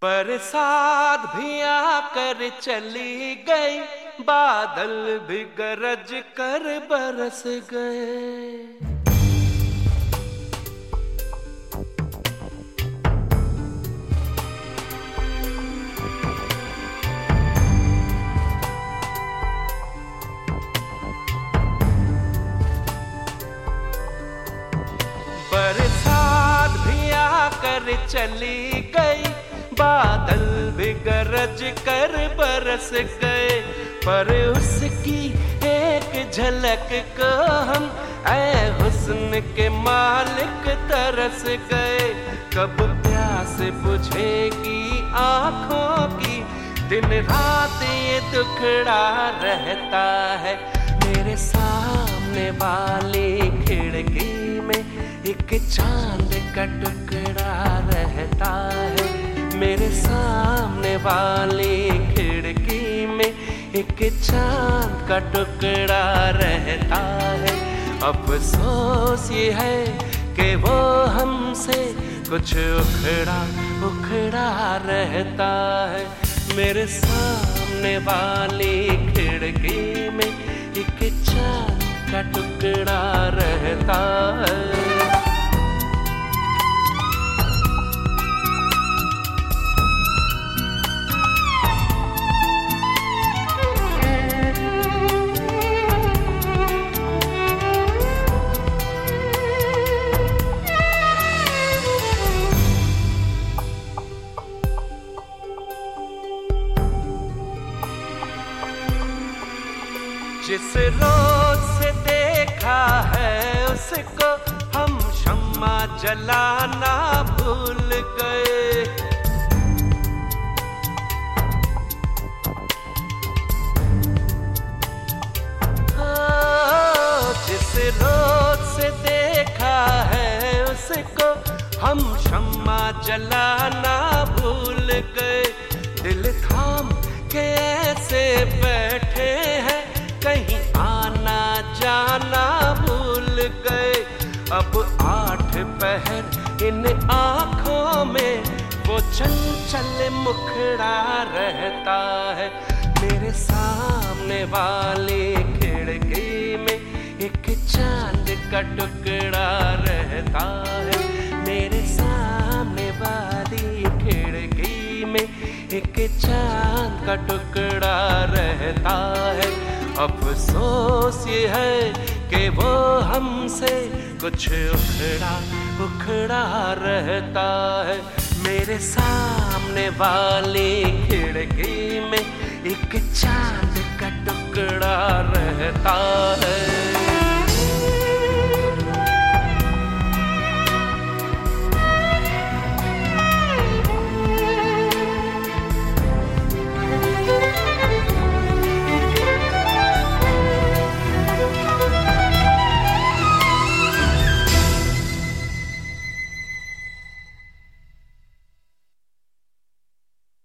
बरसात भी आकर चली गई, बादल भी गरज कर बरस गए। बरसात भी आकर चली गई, बादल भी गरज कर बरस गए। पर उसकी एक झलक को हम ऐ हुस्न के मालिक तरस गए। कब प्यास बुझेगी आँखों की, दिन रात ये दुखड़ा रहता है। मेरे सामने वाली खिड़की में एक चांद का टुकड़ा रहता है। मेरे सामने वाली खिड़की में एक चांद का टुकड़ा रहता है। अफसोस ये है कि वो हमसे कुछ उखड़ा उखड़ा रहता है। मेरे सामने वाली खिड़की में एक चांद का टुकड़ा रहता है। जिस रोज से देखा है उसको हम शम्मा जलाना भूल गए। जिस रोज से देखा है उसको हम शम्मा जलाना भूल गए। दिल थाम के ऐसे बैठे हैं, कहीं आना जाना भूल गए। अब 8 पहर इन आँखों में वो चंचल मुखड़ा रहता है। मेरे सामने वाली खिड़की में एक चांद का टुकड़ा रहता है। मेरे सामने वाली खिड़की में एक चांद का टुकड़ा रहता है। अफसोस ये है कि वो हमसे कुछ उखड़ा उखड़ा रहता है। मेरे सामने वाली खिड़की में एक चांद का टुकड़ा रहता है।